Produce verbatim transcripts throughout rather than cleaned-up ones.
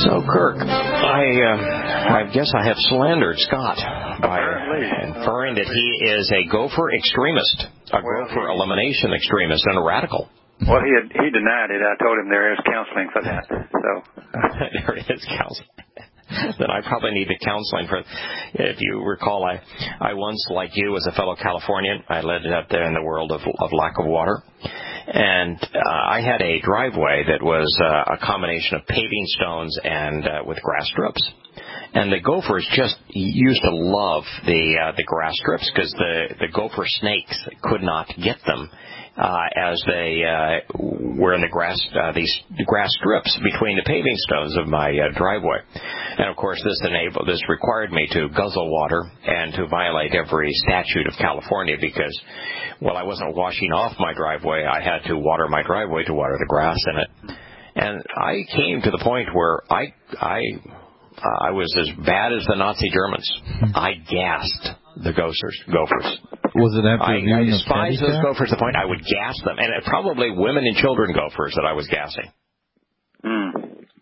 So, Kirk, I uh, I guess I have slandered Scott by inferring that he is a gopher extremist, a well, gopher he, elimination extremist, and a radical. Well, he had, he denied it. I told him there is counseling for that. So there is counseling. Then I probably need the counseling for. If you recall, I I once, like you, as a fellow Californian, I lived out there in the world of of lack of water. And uh, I had a driveway that was uh, a combination of paving stones and uh, with grass strips. And the gophers just used to love the uh, the grass strips because the, the gopher snakes could not get them uh, as they uh, were in the grass uh, these grass strips between the paving stones of my uh, driveway. And of course, this enabled this required me to guzzle water and to violate every statute of California because, well, I wasn't washing off my driveway. I had to water my driveway to water the grass in it. And I came to the point where I I. Uh, I was as bad as the Nazi Germans. I gassed the gophers. Gophers. Was it after I, I despised those cat? gophers to the point I would gas them, and it, probably women and children gophers that I was gassing. Mm.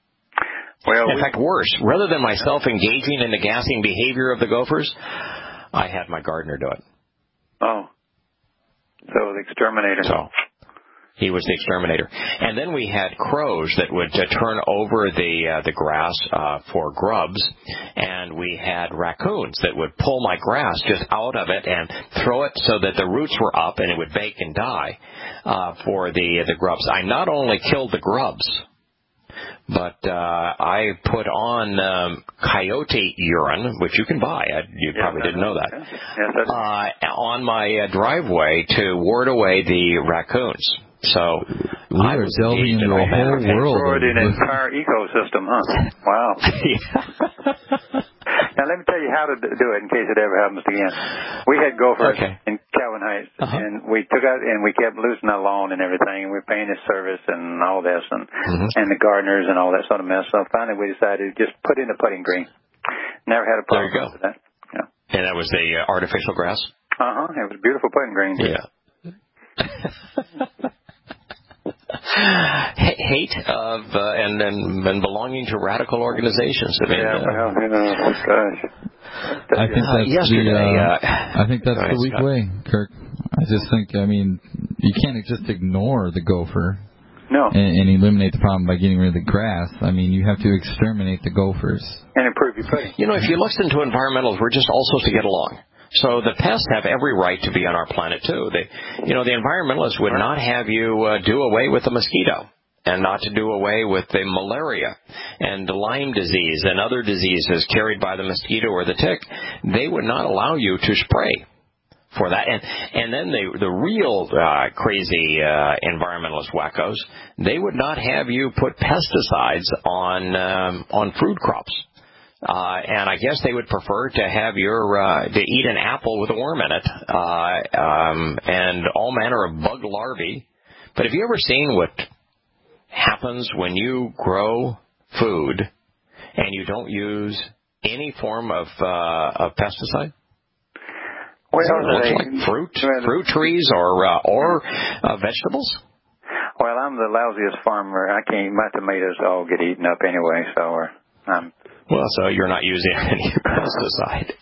Well, in we, fact, worse. Rather than myself engaging in the gassing behavior of the gophers, I had my gardener do it. Oh, so the exterminator. So. He was the exterminator. And then we had crows that would uh, turn over the uh, the grass uh, for grubs, and we had raccoons that would pull my grass just out of it and throw it so that the roots were up and it would bake and die uh, for the the grubs. I not only killed the grubs, but uh, I put on um, coyote urine, which you can buy. I, you yeah, probably didn't know that. Yes, uh, on my uh, driveway to ward away the raccoons. So we I are was delving into a whole world. Destroyed an entire ecosystem, huh? Wow. Now, let me tell you how to do it in case it ever happens again. We had gophers okay. in Calvin Heights, uh-huh. and we took out and we kept losing our lawn and everything, and we were paying his service and all this, and mm-hmm. and the gardeners and all that sort of mess. So finally, we decided to just put in the putting green. Never had a problem there you go. with that. Yeah. And that was the uh, artificial grass. Uh huh. It was beautiful putting green. Yeah. Hate of uh, and, and and belonging to radical organizations. I mean, yeah, uh, well, you know, gosh. I think that's uh, yesterday. the, uh, uh, I think that's the weak Scott. way, Kirk. I just think, I mean, you can't just ignore the gopher. No. And, and eliminate the problem by getting rid of the grass. I mean, you have to exterminate the gophers. And improve your putting. You know, if you listen to environmentalists, we're just all supposed to get along. So the pests have every right to be on our planet, too. They, you know, the environmentalists would not have you uh, do away with the mosquito and not to do away with the malaria and the Lyme disease and other diseases carried by the mosquito or the tick. They would not allow you to spray for that. And and then the, the real uh, crazy uh, environmentalist wackos, they would not have you put pesticides on um, on food crops. Uh, and I guess they would prefer to have your, uh, to eat an apple with a worm in it, uh, um, and all manner of bug larvae. But have you ever seen what happens when you grow food and you don't use any form of, uh, of pesticide? Well, so it looks they, like fruit, fruit trees or, uh, or, uh, vegetables? Well, I'm the lousiest farmer. I can't, my tomatoes all get eaten up anyway, so, uh, I'm, Well, so you're not using any pesticide.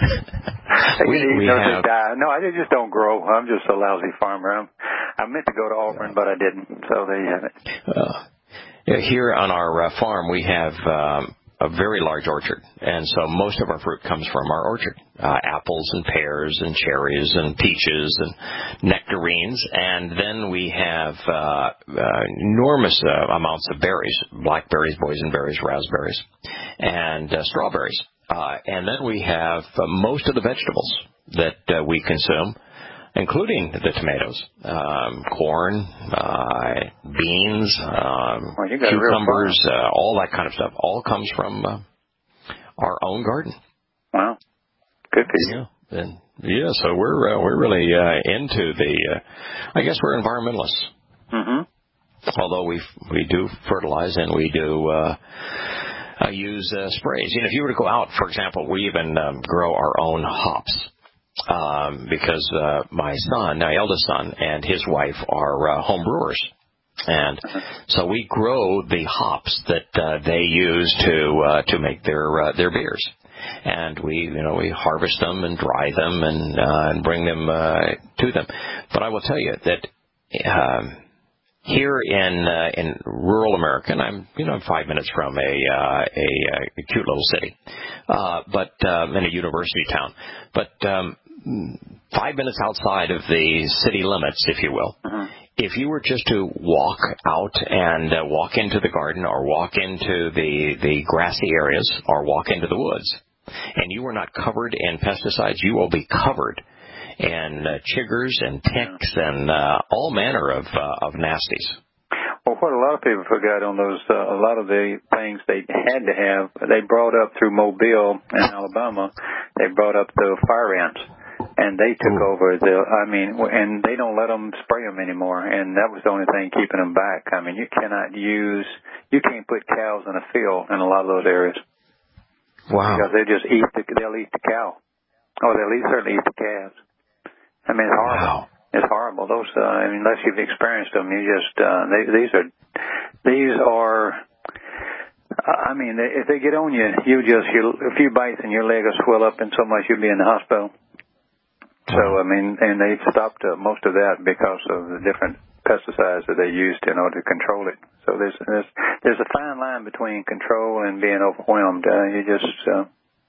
we, we no, have, die. No, I just don't grow. I'm just a lousy farmer. I'm, I meant to go to Auburn, but I didn't. So there you have it. Uh, yeah, here on our uh, farm, we have um, a very large orchard, and so most of our fruit comes from our orchard. Uh, apples and pears and cherries and peaches and nectarines, and then we have uh, uh, enormous uh, amounts of berries, blackberries, boysenberries, raspberries, and uh, strawberries. Uh, and then we have uh, most of the vegetables that uh, we consume, including the tomatoes, um, corn, uh, beans, um, well, cucumbers, uh, all that kind of stuff. All comes from uh, our own garden. Wow, good for you. Yeah, and, yeah. So we're uh, we're really uh, into the. Uh, I guess we're environmentalists. Mm-hmm. Although we we do fertilize and we do. Uh, uh, use uh, sprays. You know, if you were to go out, for example, we even um, grow our own hops. Um, because uh, my son, my eldest son, and his wife are uh, home brewers. And so we grow the hops that uh, they use to uh, to make their uh, their beers. And we, you know, we harvest them and dry them and uh, and bring them uh, to them. But I will tell you that um, here in uh, in rural America, and I'm you know five minutes from a uh, a, a cute little city, uh, but um, in a university town, but um, five minutes outside of the city limits, if you will. Uh-huh. If you were just to walk out and uh, walk into the garden or walk into the the grassy areas or walk into the woods, and you are not covered in pesticides, you will be covered in uh, chiggers and ticks and uh, all manner of uh, of nasties. Well, what a lot of people forgot on those, uh, a lot of the things they had to have, they brought up through Mobile in Alabama, they brought up the fire ants. And they took Ooh. over the, I mean, and they don't let them spray them anymore. And that was the only thing keeping them back. I mean, you cannot use, you can't put cows in a field in a lot of those areas. Wow. Because they just eat the, they'll eat the cow. Oh, they'll eat, certainly eat the calves. I mean, it's horrible. Wow. It's horrible. Those, uh, I mean, unless you've experienced them, you just, uh, they, these are, these are, I mean, if they get on you, you just, you, a few bites and your leg will swell up and so much you'll be in the hospital. So, I mean, and they stopped uh, most of that because of the different pesticides that they used in order to control it. So there's there's, there's a fine line between control and being overwhelmed. Uh, you just, uh,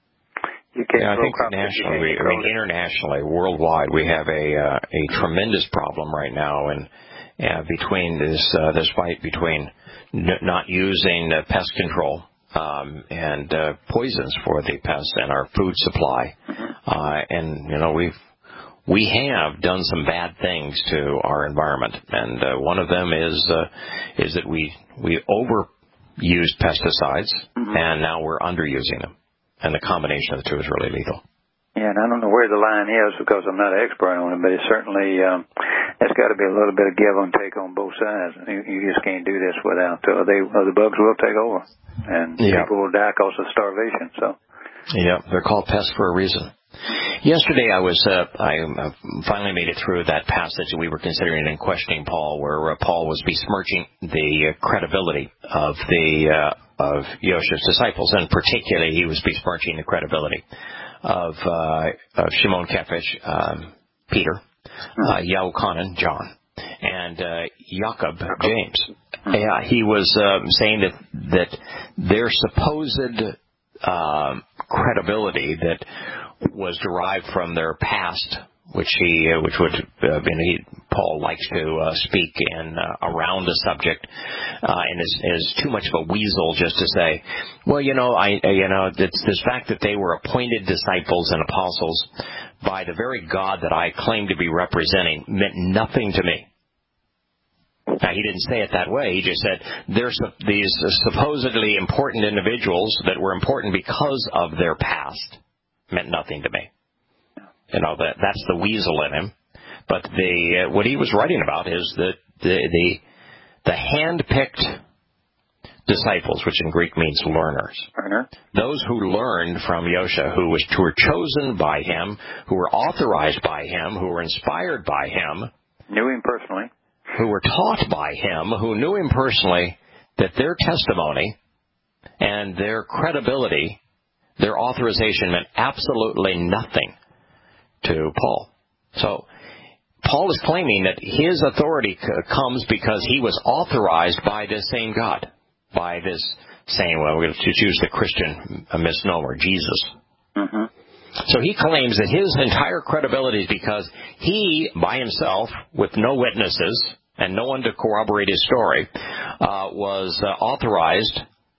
you can't. Yeah, I think nationally, we, I mean, internationally, worldwide, we have a uh, a tremendous problem right now, and uh, between this uh, this fight between n- not using uh, pest control um, and uh, poisons for the pests and our food supply, mm-hmm. uh, and you know we've. We have done some bad things to our environment, and uh, one of them is uh, is that we we overused pesticides, mm-hmm. and now we're underusing them, and the combination of the two is really lethal. Yeah, and I don't know where the line is because I'm not an expert on it, but it's certainly um, there's got to be a little bit of give and take on both sides. You, you just can't do this without uh, they uh, the bugs will take over, and yeah. people will die because of starvation. So yeah, they're called pests for a reason. Yesterday, I was uh, I uh, finally made it through that passage that we were considering in questioning Paul, where uh, Paul was besmirching the uh, credibility of the uh, of Yoshua's disciples, and particularly he was besmirching the credibility of uh, of Shimon Kefish, um, Peter, uh, Yahuchanan, John, and uh, Jacob, James. Uh, he was uh, saying that that their supposed uh, credibility that was derived from their past, which he, uh, which would, uh, and he, Paul likes to uh, speak in uh, around the subject, uh, and is, is too much of a weasel just to say, well, you know, I, you know, it's this fact that they were appointed disciples and apostles by the very God that I claim to be representing meant nothing to me. Now, he didn't say it that way. He just said there's these supposedly important individuals that were important because of their past. Meant nothing to me. You know, that that's the weasel in him. But the uh, what he was writing about is the the the, the hand-picked disciples, which in Greek means learners. Learner. Those who learned from Yoshua, who was who were chosen by him, who were authorized by him, who were inspired by him, knew him personally, who were taught by him, who knew him personally, that their testimony and their credibility, their authorization meant absolutely nothing to Paul. So Paul is claiming that his authority c- comes because he was authorized by this same God, by this same, well, we're going to choose the Christian misnomer, Jesus. Mm-hmm. So he claims that his entire credibility is because he, by himself, with no witnesses and no one to corroborate his story, uh, was uh, authorized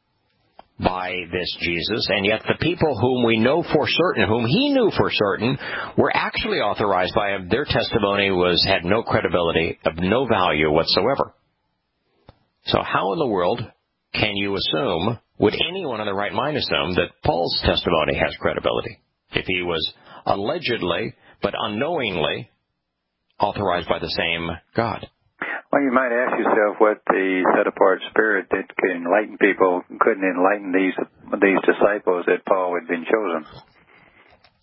by this Jesus, and yet the people whom we know for certain, whom he knew for certain, were actually authorized by him. Their testimony was had no credibility, of no value whatsoever. So how in the world can you assume, would anyone in the right mind assume, that Paul's testimony has credibility if he was allegedly, but unknowingly, authorized by the same God? Well, you might ask yourself what the set-apart spirit that could enlighten people couldn't enlighten these these disciples that Paul had been chosen.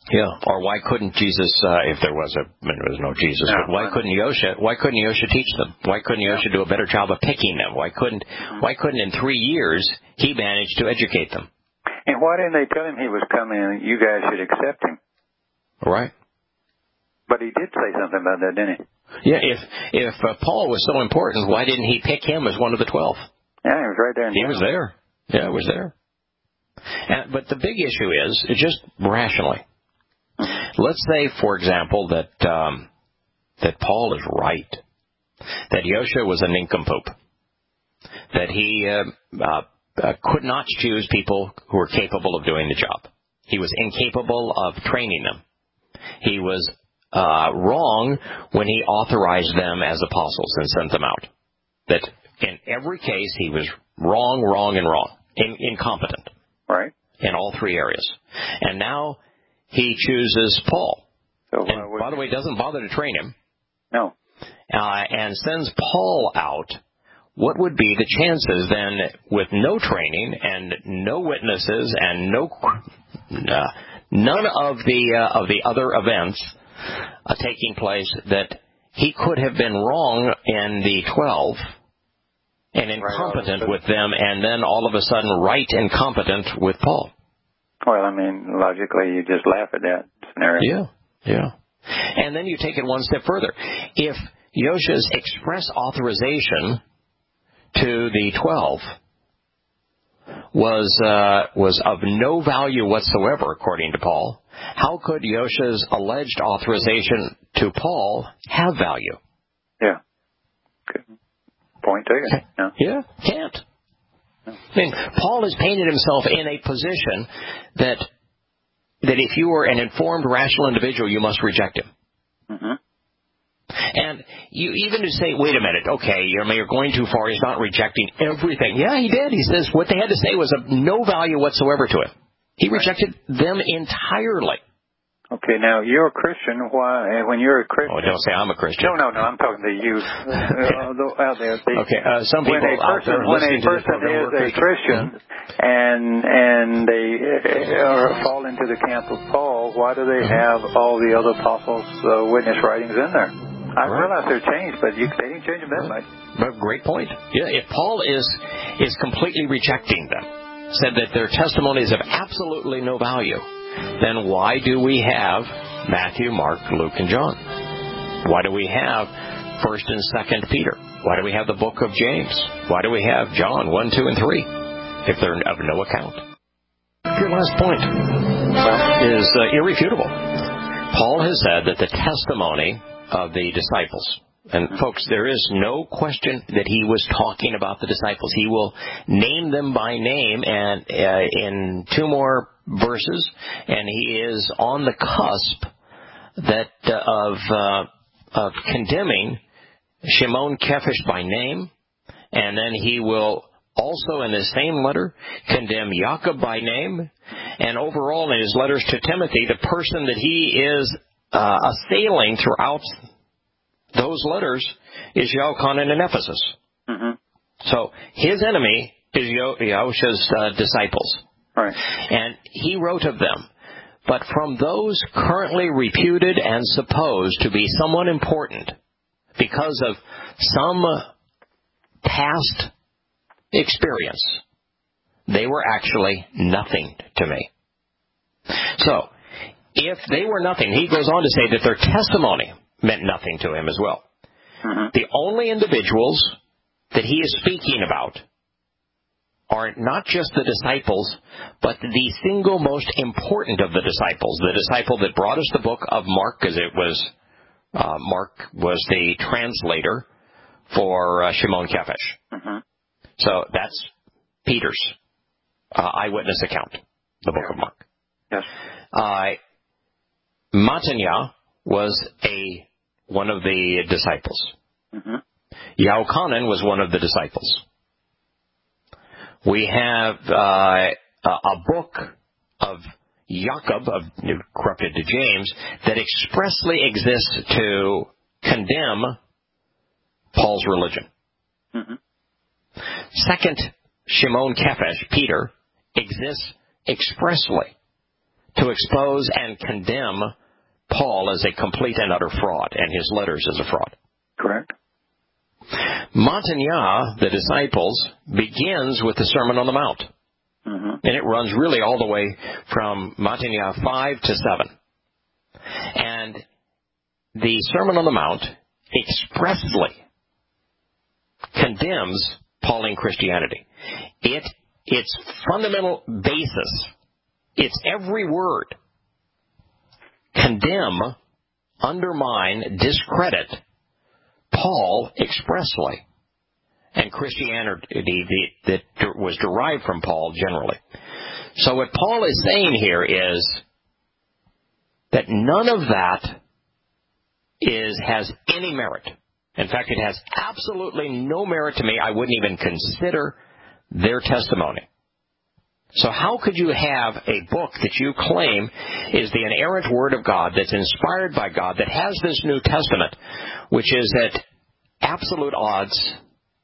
Yeah, or why couldn't Jesus, uh, if there was a, I mean, there was no Jesus, no, but why couldn't Yosha, why couldn't Yosha teach them? Why couldn't Yosha do a better job of picking them? Why couldn't, mm-hmm. why couldn't in three years he manage to educate them? And why didn't they tell him he was coming and you guys should accept him? Right. But he did say something about that, didn't he? Yeah, if, if uh, Paul was so important, why didn't he pick him as one of the twelve? Yeah, he was right there in He was there. Yeah, he was there. And, but the big issue is, just rationally, let's say, for example, that um, that Paul is right, that Yosha was a nincompoop, that he uh, uh, uh, could not choose people who were capable of doing the job. He was incapable of training them. He was uh, wrong when he authorized them as apostles and sent them out. That in every case he was wrong, wrong, and wrong, in, incompetent. Right. In all three areas. And now he chooses Paul. So, uh, and by the way, doesn't bother to train him. No. Uh, and sends Paul out. What would be the chances then, with no training and no witnesses and no uh, none of the uh, of the other events uh, taking place, that he could have been wrong in the twelve and incompetent right, with them, and then all of a sudden right and competent with Paul? Well, I mean, logically, you just laugh at that scenario. Yeah, yeah. And then you take it one step further. If Yosha's express authorization to the twelve was uh, was of no value whatsoever, according to Paul, how could Yosha's alleged authorization to Paul have value? Yeah. Good. Point taken. Yeah. Yeah, can't. I mean, Paul has painted himself in a position that that if you were an informed, rational individual, you must reject him. Mm-hmm. And you even to say, wait a minute, okay, you're, you're going too far. He's not rejecting everything. Yeah, he did. He says what they had to say was of no value whatsoever to him. He rejected them entirely. Okay, now you're a Christian. Why, when you're a Christian? Oh, don't say I'm a Christian. No, no, no. I'm talking to you uh, out there. The, okay, uh, some people when a person, out there when a person is a Christian mm-hmm. and and they uh, fall into the camp of Paul, why do they have all the other apostles' uh, witness writings in there? I right. realize they're changed, but you, they didn't change them that much. But great point. Yeah, if Paul is is completely rejecting them, said that their testimony is of absolutely no value, then why do we have Matthew, Mark, Luke, and John? Why do we have First and Second Peter? Why do we have the book of James? Why do we have John one, two, and three? If they're of no account. Your last point is uh, irrefutable. Paul has said that the testimony of the disciples, and folks, there is no question that he was talking about the disciples. He will name them by name, and uh, in two more verses, and he is on the cusp that uh, of uh, of condemning Shimon Kefish by name, and then he will also in the same letter condemn Jacob by name, and overall in his letters to Timothy, the person that he is uh, assailing throughout those letters is Yochanan in Ephesus. Mm-hmm. So his enemy is Yosha's uh, disciples. Right. And he wrote of them. But from those currently reputed and supposed to be somewhat important because of some past experience, they were actually nothing to me. So, if they were nothing, he goes on to say that their testimony meant nothing to him as well. Mm-hmm. The only individuals that he is speaking about are not just the disciples, but the single most important of the disciples, the disciple that brought us the book of Mark, because it was, uh, Mark was the translator for uh, Shimon Kefish. Mm-hmm. So that's Peter's uh, eyewitness account, the book yeah. of Mark. Yes. Uh, Matanya was a one of the disciples. Mm-hmm. Yochanan was one of the disciples. We have uh, a book of Jacob, of corrupted to James, that expressly exists to condemn Paul's religion. Mm-hmm. Second, Shimon Kefish, Peter, exists expressly to expose and condemn Paul as a complete and utter fraud, and his letters as a fraud. Correct. Montagnat, the disciples, begins with the Sermon on the Mount. Mm-hmm. And it runs really all the way from Montagnat five to seven. And the Sermon on the Mount expressly condemns Pauline Christianity. It, its fundamental basis, its every word, condemn, undermine, discredit Paul expressly, and Christianity that was derived from Paul generally. So what Paul is saying here is that none of that is has any merit. In fact, it has absolutely no merit to me. I wouldn't even consider their testimony. So how could you have a book that you claim is the inerrant Word of God, that's inspired by God, that has this New Testament, which is at absolute odds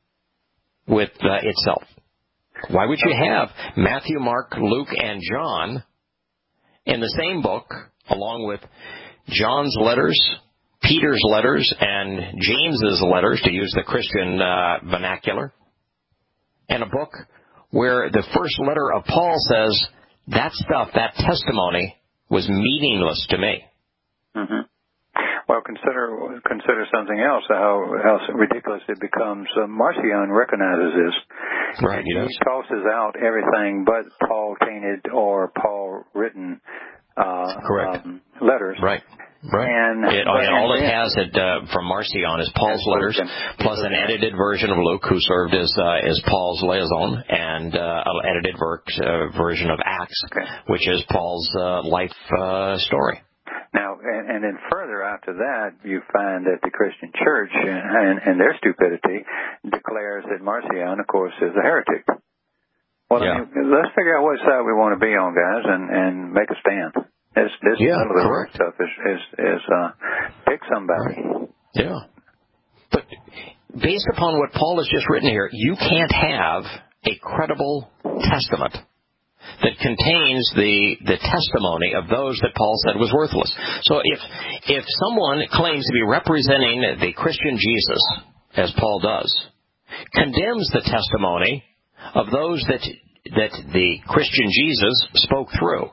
with uh, itself? Why would you have Matthew, Mark, Luke, and John in the same book, along with John's letters, Peter's letters, and James's letters, to use the Christian uh, vernacular, and a book where the first letter of Paul says, that stuff, that testimony, was meaningless to me? Mm-hmm. Well, consider consider something else, how, how ridiculous it becomes. Uh, Marcion recognizes this. Right, he does. He tosses out everything but Paul-tainted or Paul-written uh, Correct. Um, letters. Right. Right. And, it, but, and all and, it has it, uh, from Marcion is Paul's letters, plus an edited version of Luke, who served as uh, as Paul's liaison, and uh, an edited ver- uh, version of Acts, okay. which is Paul's uh, life uh, story. Now, and, and then further after that, you find that the Christian Church, and, and their stupidity, declares that Marcion, of course, is a heretic. Well, yeah. I mean, let's figure out what side we want to be on, guys, and, and make a stand. This, this yeah, none of the correct. stuff is, is, is uh, pick somebody. Yeah. But based upon what Paul has just written here, you can't have a credible testament that contains the the testimony of those that Paul said was worthless. So if if someone claims to be representing the Christian Jesus, as Paul does, condemns the testimony of those that that the Christian Jesus spoke through,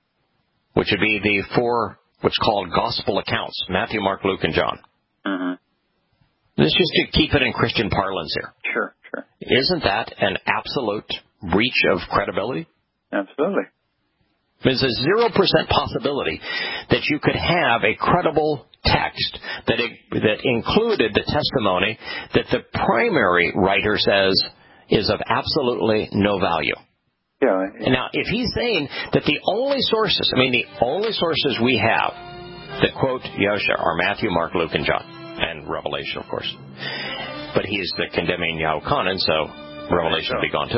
which would be the four what's called gospel accounts, Matthew, Mark, Luke, and John. Mm-hmm. This is just to keep it in Christian parlance here. Sure, sure. Isn't that an absolute breach of credibility? Absolutely. There's a zero percent possibility that you could have a credible text that it, that included the testimony that the primary writer says is of absolutely no value. Yeah. Now, if he's saying that the only sources, I mean, the only sources we have that quote Yosha are Matthew, Mark, Luke, and John, and Revelation, of course. But he's the condemning Yahuchanan, so Revelation will be gone too.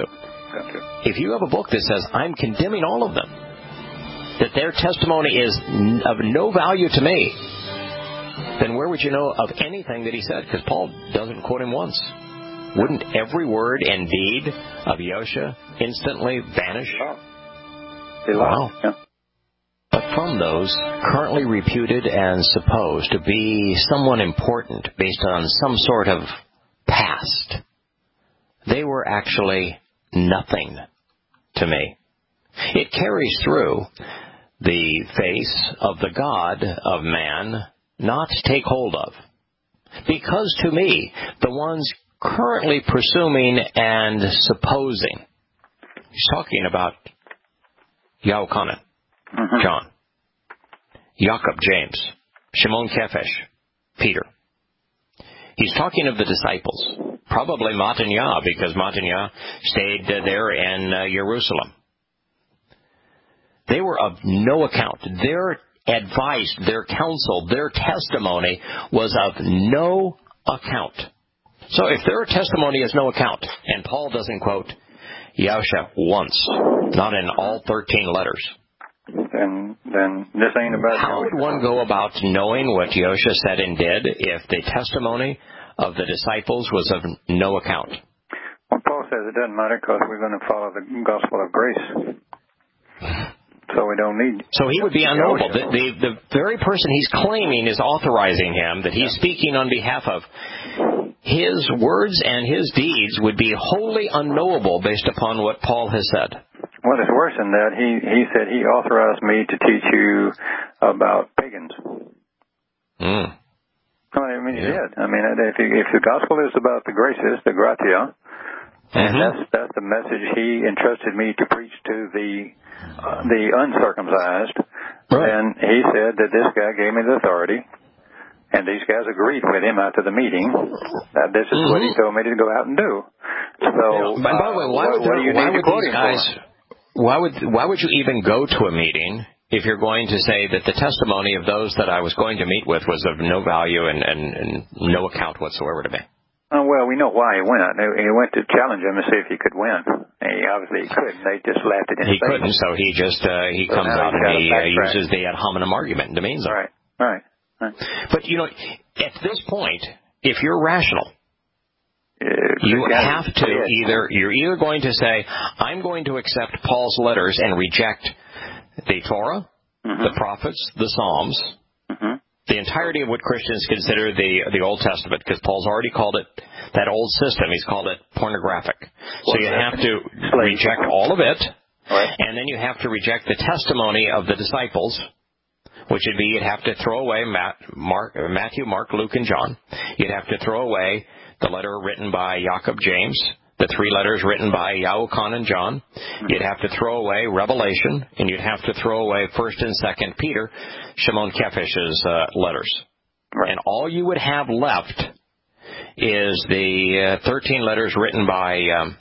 If you have a book that says, I'm condemning all of them, that their testimony is of no value to me, then where would you know of anything that he said? Because Paul doesn't quote him once. Wouldn't every word and deed of Yosha instantly vanish? Wow. Yeah. But from those currently reputed and supposed to be someone important based on some sort of past, they were actually nothing to me. It carries through the face of the God of man not take hold of. Because to me, the ones currently presuming and supposing, he's talking about Yahuchanan, mm-hmm. John, Jacob, James, Shimon Kephesh, Peter. He's talking of the disciples, probably Matanya, because Matanya stayed uh, there in uh, Jerusalem. They were of no account. Their advice, their counsel, their testimony was of no account. So if their testimony is no account, and Paul doesn't quote Yahusha once, not in all thirteen letters, then then this ain't about. How would one go about knowing what Yahusha said and did if the testimony of the disciples was of no account? Well, Paul says it doesn't matter because we're going to follow the gospel of grace. So so we don't need. So he would be unknowable. The, the, the very person he's claiming is authorizing him, that he's speaking on behalf of, his words and his deeds would be wholly unknowable based upon what Paul has said. Well, it's worse than that. He he said he authorized me to teach you about pagans. Mm. I mean, he Yeah. did. I mean, if, if the gospel is about the graces, the gratia, and Mm-hmm. that's that's the message he entrusted me to preach to the uh, the uncircumcised. Right. And he said that this guy gave me the authority, and these guys agreed with him after the meeting that this is mm-hmm. what he told me to go out and do. So, yeah. By, by the way, why uh, would, what, what do you why need would to quote these him guys? for? Why would why would you even go to a meeting if you're going to say that the testimony of those that I was going to meet with was of no value and, and, and no account whatsoever to me? Oh, well, we know why he went. He went to challenge him to see if he could win. And he obviously he couldn't. They just laughed at him. He couldn't, so he just uh, he so comes out and he uh, uses the ad hominem argument and demeans them. Right, right, right. But, you know, at this point, if you're rational, uh, you have to either, you're either going to say, I'm going to accept Paul's letters and reject the Torah, mm-hmm. the prophets, the Psalms, mm-hmm. the entirety of what Christians consider the the Old Testament, because Paul's already called it, that old system, he's called it pornographic. So you have to reject all of it, right. and then you have to reject the testimony of the disciples, which would be you'd have to throw away Matt, Mark, Matthew, Mark, Luke, and John. You'd have to throw away the letter written by Jacob, James, the three letters written by Yahukan and John. You'd have to throw away Revelation, and you'd have to throw away First and Second Peter, Shimon Kephish's uh, letters. Right. And all you would have left is the uh, thirteen letters written by um,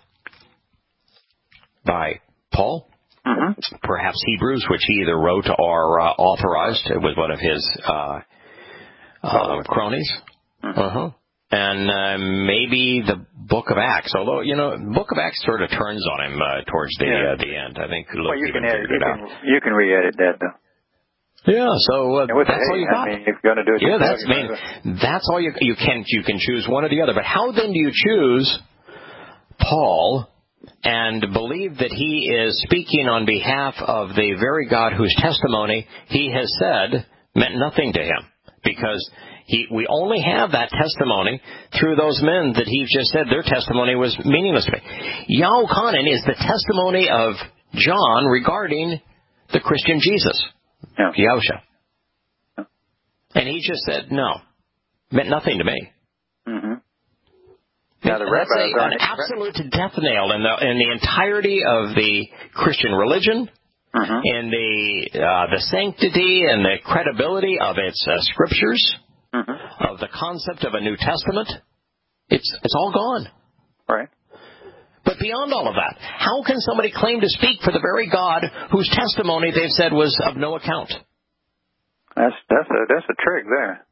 by Paul, mm-hmm. perhaps Hebrews, which he either wrote or uh, authorized. It was one of his uh, uh, cronies. Mm-hmm. Uh-huh. And uh, maybe the Book of Acts, although, you know, the Book of Acts sort of turns on him uh, towards the yeah. uh, the end. I think Luke well, you even can edit, figured you it out. can, you can re-edit that, though. Yeah, so uh, that's all you got. I mean, if you're going to do it, yeah, that's I mean, that's all you you can you can choose one or the other. But how then do you choose Paul and believe that he is speaking on behalf of the very God whose testimony he has said meant nothing to him? Because he, we only have that testimony through those men that he just said their testimony was meaningless to me. Yahuchanan is the testimony of John regarding the Christian Jesus, yeah. Yahusha. Yeah. And he just said, no, meant nothing to me. Mm-hmm. Now, the That's a, an absolute death nail in the, in the entirety of the Christian religion, mm-hmm. in the, uh, the sanctity and the credibility of its uh, scriptures. Mm-hmm. Of the concept of a New Testament, it's it's all gone. Right. But beyond all of that, how can somebody claim to speak for the very God whose testimony they've said was of no account? That's that's a that's a trick there.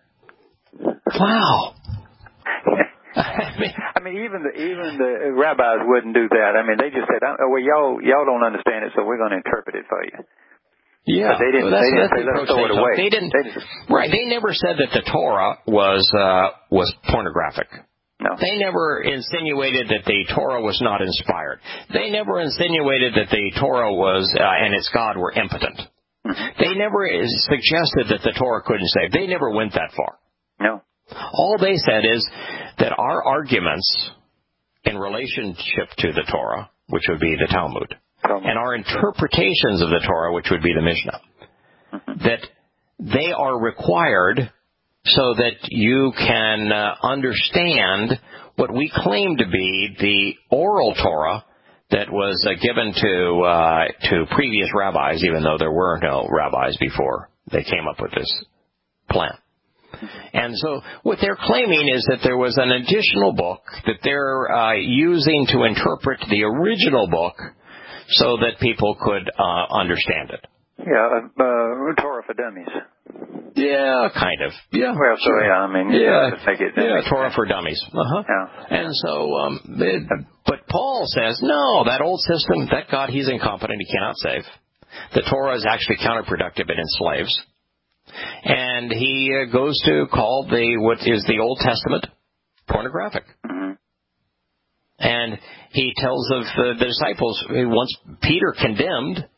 Wow. I, mean, I mean, even the even the rabbis wouldn't do that. I mean, they just said, "Oh, well, y'all y'all don't understand it, so we're going to interpret it for you." Yeah, but they didn't. Well, that's, they didn't that's say, the let's throw it away. They didn't. They didn't. Right. They never said that the Torah was uh, was pornographic. No. They never insinuated that the Torah was not inspired. They never insinuated that the Torah was uh, and its God were impotent. Mm-hmm. They never suggested that the Torah couldn't save. They never went that far. No. All they said is that our arguments in relationship to the Torah, which would be the Talmud, and our interpretations of the Torah, which would be the Mishnah, mm-hmm. that they are required so that you can uh, understand what we claim to be the oral Torah that was uh, given to uh, to previous rabbis, even though there were no rabbis before they came up with this plan. And so what they're claiming is that there was an additional book that they're uh, using to interpret the original book so that people could uh, understand it. Yeah, uh, Torah for dummies. Yeah, kind of. Yeah. Well, so sure. yeah, I mean, yeah, yeah, make it, yeah make Torah it. for dummies. Uh-huh. Yeah. And so, um, it, but Paul says, no, that old system, that God, he's incompetent, he cannot save. The Torah is actually counterproductive, it enslaves. And he uh, goes to call the what is the Old Testament pornographic. Mm-hmm. And he tells of uh, the disciples, once Peter condemned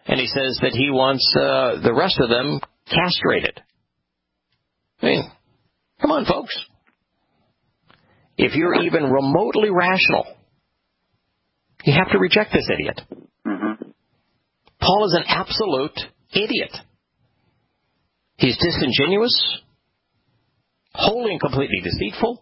And he says that he wants uh, the rest of them castrated. I mean, come on, folks. If you're even remotely rational, you have to reject this idiot. Mm-hmm. Paul is an absolute idiot. He's disingenuous, wholly and completely deceitful.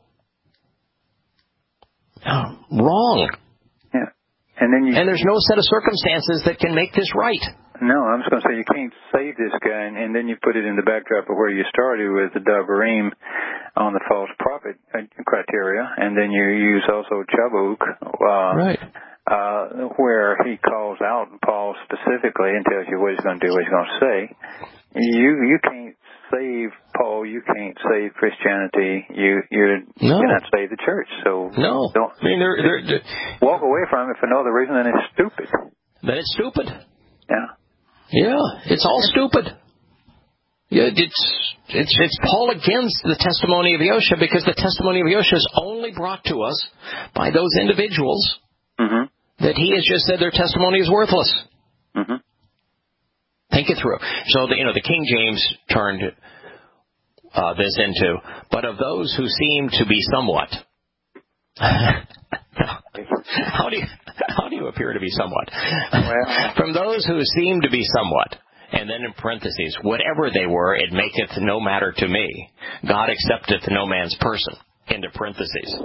Oh, wrong. Yeah. And then you, and there's no set of circumstances that can make this right. No, I'm just going to say you can't save this guy, and, and then you put it in the backdrop of where you started with the Davarim on the false prophet criteria, and then you use also Chabuk, uh, right. uh, where he calls out Paul specifically and tells you what he's going to do, what he's going to say. You you can't save Paul. You can't save Christianity. You you no. cannot save the church. So no, don't I mean, they're, they're, they're, walk away from it for no other reason than it's stupid. That it's stupid. Yeah. Yeah, it's all stupid. Yeah, it's it's it's Paul against the testimony of Yosha, because the testimony of Yosha is only brought to us by those individuals mm-hmm. that he has just said their testimony is worthless. Mm-hmm. Think it through. So, the, you know, the King James turned uh, this into, but of those who seem to be somewhat. How do you how do you appear to be somewhat? Well, from those who seem to be somewhat, and then in parentheses, whatever they were, it maketh no matter to me. God accepteth no man's person. Into parentheses.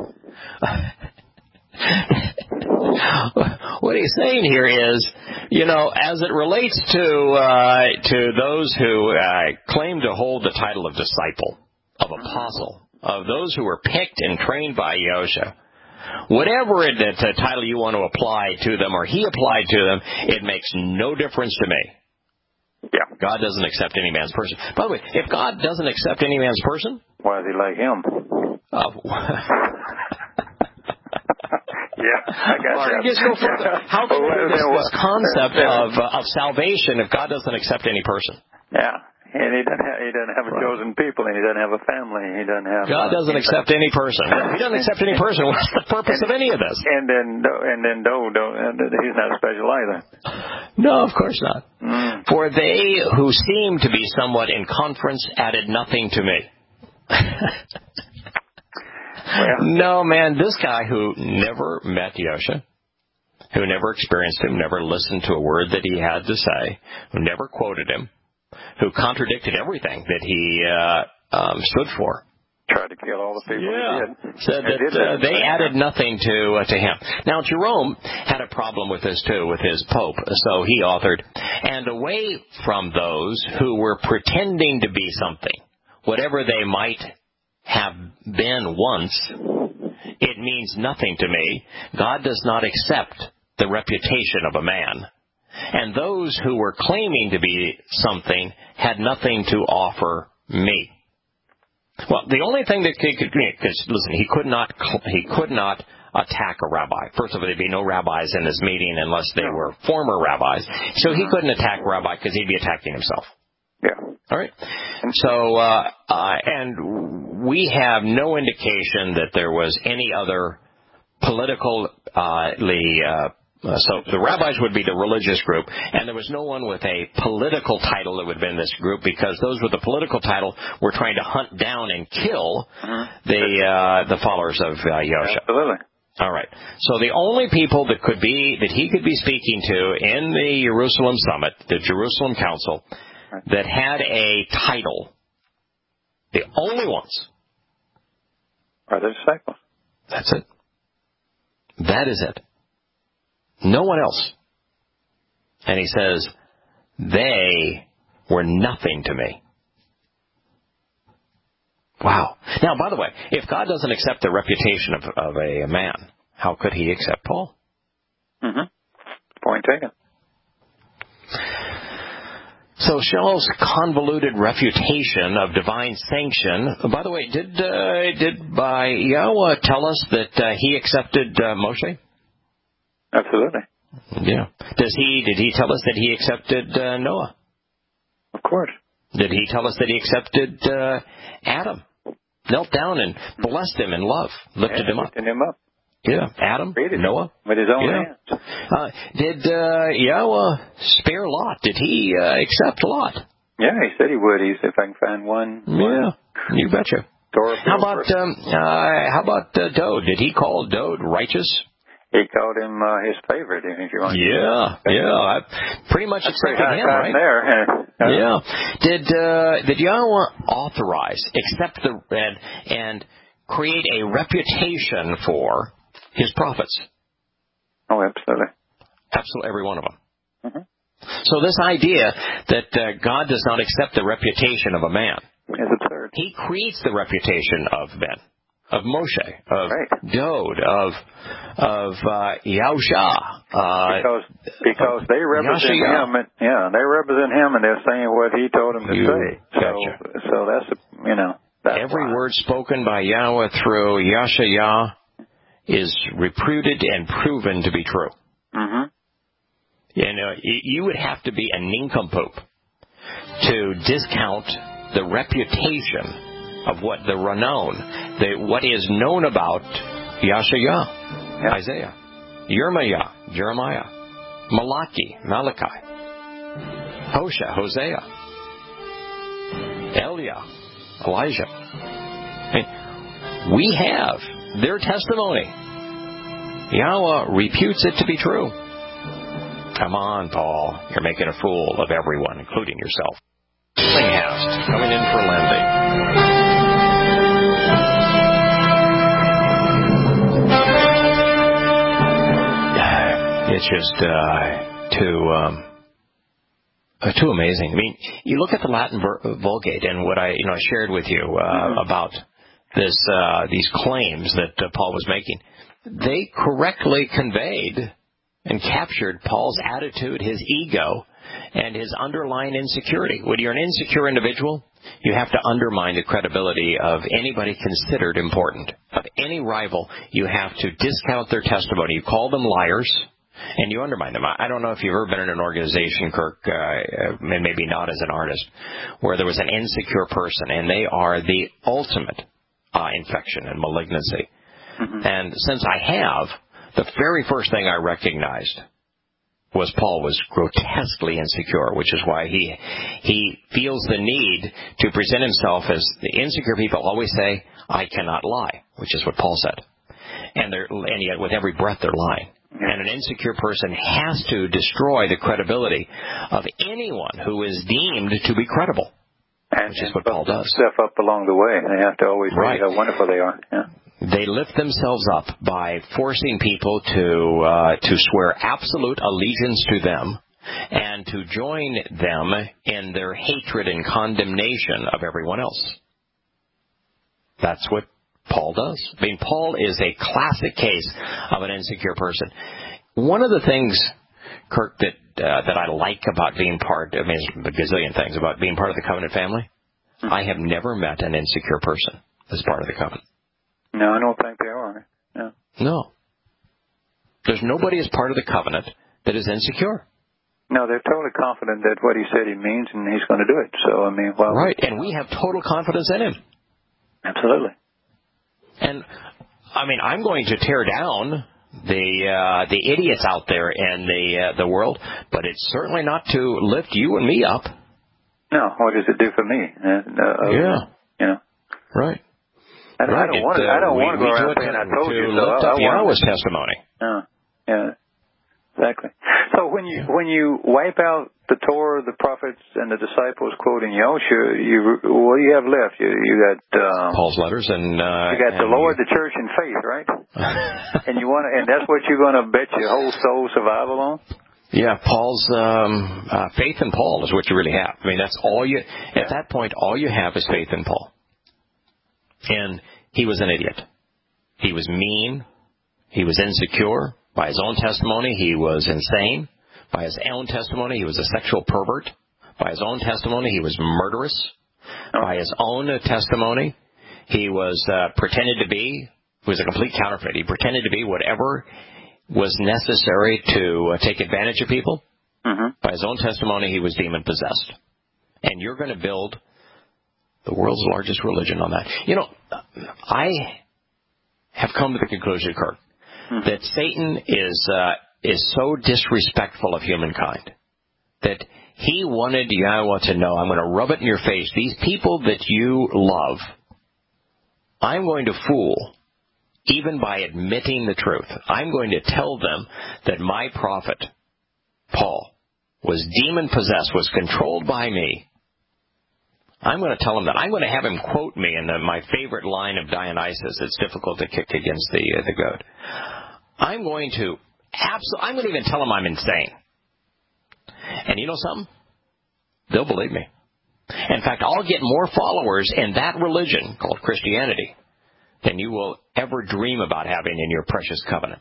What he's saying here is, you know, as it relates to uh, to those who uh, claim to hold the title of disciple, of apostle, of those who were picked and trained by Yosha, whatever it, the title you want to apply to them or he applied to them, it makes no difference to me. Yeah. God doesn't accept any man's person. By the way, if God doesn't accept any man's person, why is he like him? Uh, yeah, I got or that. just go further. How can well, this, well, this concept of uh, of salvation if God doesn't accept any person? Yeah. And he doesn't have, he doesn't have a right. chosen people, and he doesn't have a family. He doesn't have. God doesn't uh, accept any person. If he doesn't accept any person, what's the purpose and, of any of this? And then, and then, no, don't. He's not special either. No, of course not. Mm. For they who seem to be somewhat in conference added nothing to me. Well, no, man, this guy who never met Yosha, who never experienced him, never listened to a word that he had to say, who never quoted him, who contradicted everything that he uh, um, stood for. Tried to kill all the people yeah. he did. Said that uh, they added nothing to uh, to him. Now, Jerome had a problem with this, too, with his pope, so he authored, and away from those who were pretending to be something, whatever they might have been once, it means nothing to me. God does not accept the reputation of a man. And those who were claiming to be something had nothing to offer me. Well, the only thing that could, because listen, he could not, he could not attack a rabbi. First of all, there'd be no rabbis in this meeting unless they were former rabbis. So he couldn't attack a rabbi because he'd be attacking himself. Yeah. All right. So, uh, uh, and we have no indication that there was any other political, uh, uh, so the rabbis would be the religious group, and there was no one with a political title that would have been this group, because those with the political title were trying to hunt down and kill mm-hmm. the uh, the followers of uh, Yosha. Absolutely. All right. So the only people that could be that he could be speaking to in the Jerusalem summit, the Jerusalem Council, right. that had a title, the only ones are the disciples. That's it. That is it. No one else. And he says, they were nothing to me. Wow. Now, by the way, if God doesn't accept the reputation of, of a man, how could he accept Paul? Mm-hmm. Point taken. So Shell's convoluted refutation of divine sanction. By the way, did uh, did by Yahweh tell us that uh, he accepted uh, Moshe? Absolutely. Yeah. Does he? Did he tell us that he accepted uh, Noah? Of course. Did he tell us that he accepted uh, Adam? Knelt down and blessed him in love, lifted yeah, him up. Lifted him up. Yeah, Adam, Created Noah. with his own yeah. hands. Uh, did uh, Yahweh spare Lot? Did he uh, accept Lot? Yeah, he said he would. He said if I can find one. Yeah, one. you betcha. How about um, uh, how about uh, Dode? Did he call Dode righteous? He called him uh, his favorite, if you want to Yeah, yeah. I pretty much That's accepted him, right? There. Uh, yeah. Did uh, did Yahweh authorize, accept the and, and create a reputation for his prophets? Oh, absolutely. Absolutely, every one of them. Mm-hmm. So this idea that uh, God does not accept the reputation of a man is absurd. He creates the reputation of men. Of Moshe, of right. Dode, of of uh, Yahusha, uh, because because they represent Yahshua. him, and, yeah, they represent him, and they're saying what he told them to you say. Gotcha. So, so that's a, you know that's every why. word spoken by Yahweh through Yahshua is reputed and proven to be true. Mm-hmm. You know, you would have to be a nincompoop to discount the reputation of what the renown, the, what is known about Yahshua, yep. Isaiah, Yirmiah, Jeremiah, Malachi, Malachi, Hosea, Hosea, Eliah, Elijah. I mean, we have their testimony. Yahweh reputes it to be true. Come on, Paul. You're making a fool of everyone, including yourself. Tillinghast, coming in for landing. It's just uh, too um, uh, too amazing. I mean, you look at the Latin Vulgate and what I you know shared with you uh, mm-hmm. about this uh, these claims that uh, Paul was making. They correctly conveyed and captured Paul's attitude, his ego, and his underlying insecurity. When you're an insecure individual, you have to undermine the credibility of anybody considered important. Of any rival, you have to discount their testimony. You call them liars, and you undermine them. I don't know if you've ever been in an organization, Kirk, uh, maybe not as an artist, where there was an insecure person, and they are the ultimate uh, infection and malignancy. Mm-hmm. And since I have, the very first thing I recognized was Paul was grotesquely insecure, which is why he he feels the need to present himself as the insecure people always say, I cannot lie, which is what Paul said. And they're and yet with every breath they're lying. And an insecure person has to destroy the credibility of anyone who is deemed to be credible, and, which is what Paul does. Step up along the way. They have to always right. say how wonderful they are. Yeah. They lift themselves up by forcing people to uh, to swear absolute allegiance to them and to join them in their hatred and condemnation of everyone else. That's what Paul does. I mean, Paul is a classic case of an insecure person. One of the things, Kirk, that uh, that I like about being part, I mean, there's a gazillion things about being part of the covenant family. Mm-hmm. I have never met an insecure person as part of the covenant. No, I don't think they are. No. No. There's nobody as part of the covenant that is insecure. No, they're totally confident that what he said he means and he's going to do it. So, I mean, well. Right, and we have total confidence in him. Absolutely. And, I mean, I'm going to tear down the uh, the idiots out there in the uh, the world, but it's certainly not to lift you and me up. No, what does it do for me? Uh, uh, yeah. You know. Right. I don't, right. I don't want to. Uh, I don't we, want to go around to saying I told to you. To lift so up I, I Yahweh's testimony. Yeah. Yeah. Exactly. So when you when you wipe out the Torah, the prophets, and the disciples quoting Yahshua, you what do you have left? You you got um, Paul's letters and uh, you got and the Lord, the church, and faith, right? and you want to, and that's what you're going to bet your whole soul survival on. Yeah, Paul's um, uh, faith in Paul is what you really have. I mean, that's all you. At yeah. that point, all you have is faith in Paul. And he was an idiot. He was mean. He was insecure. By his own testimony, he was insane. By his own testimony, he was a sexual pervert. By his own testimony, he was murderous. By his own testimony, he was uh, pretended to be, he was a complete counterfeit. He pretended to be whatever was necessary to uh, take advantage of people. Mm-hmm. By his own testimony, he was demon-possessed. And you're going to build the world's largest religion on that. You know, I have come to the conclusion, Kirk, Mm-hmm. That Satan is uh, is so disrespectful of humankind that he wanted Yahweh to know, I'm going to rub it in your face. These people that you love, I'm going to fool, even by admitting the truth. I'm going to tell them that my prophet, Paul, was demon-possessed, was controlled by me. I'm going to tell him that. I'm going to have him quote me in the, my favorite line of Dionysus. It's difficult to kick against the uh, the goat. I'm going to absolutely. I'm going to even tell him I'm insane. And you know something? They'll believe me. In fact, I'll get more followers in that religion called Christianity than you will ever dream about having in your precious covenant.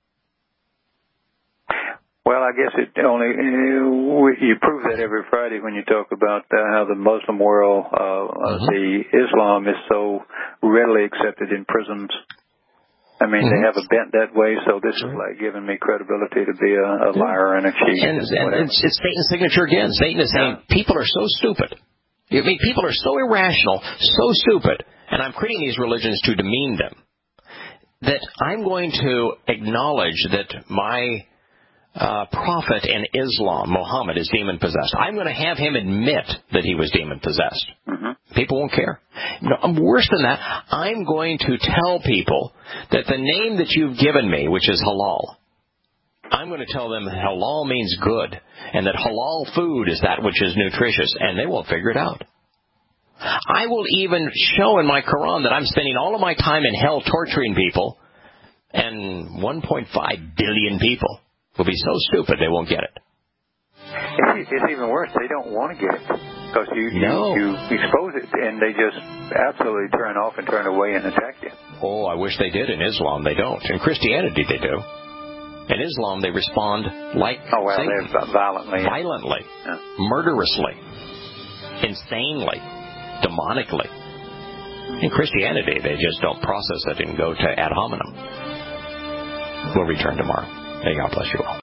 Well, I guess it only you prove that every Friday when you talk about uh, how the Muslim world, uh, mm-hmm. the Islam is so readily accepted in prisons. I mean, mm-hmm. they have a bent that way, so this is like giving me credibility to be a, a liar and a cheat. And, and, and it's, it's Satan's signature again. Satan is saying yeah. people are so stupid. I mean, people are so irrational, so stupid, and I'm creating these religions to demean them, that I'm going to acknowledge that my Uh, prophet in Islam, Muhammad, is demon-possessed. I'm going to have him admit that he was demon-possessed. Mm-hmm. People won't care. No, worse than that, I'm going to tell people that the name that you've given me, which is halal, I'm going to tell them that halal means good, and that halal food is that which is nutritious, and they won't figure it out. I will even show in my Quran that I'm spending all of my time in hell torturing people, and one point five billion people will be so stupid they won't get it. It's, it's even worse. They don't want to get it because you, no. you you expose it and they just absolutely turn off and turn away and attack you. Oh, I wish they did. In Islam, they don't. In Christianity, they do. In Islam, they respond like oh well, Satan. they're violently, violently, yeah. murderously, insanely, demonically. In Christianity, they just don't process it and go to ad hominem. We'll return tomorrow. May God bless you all.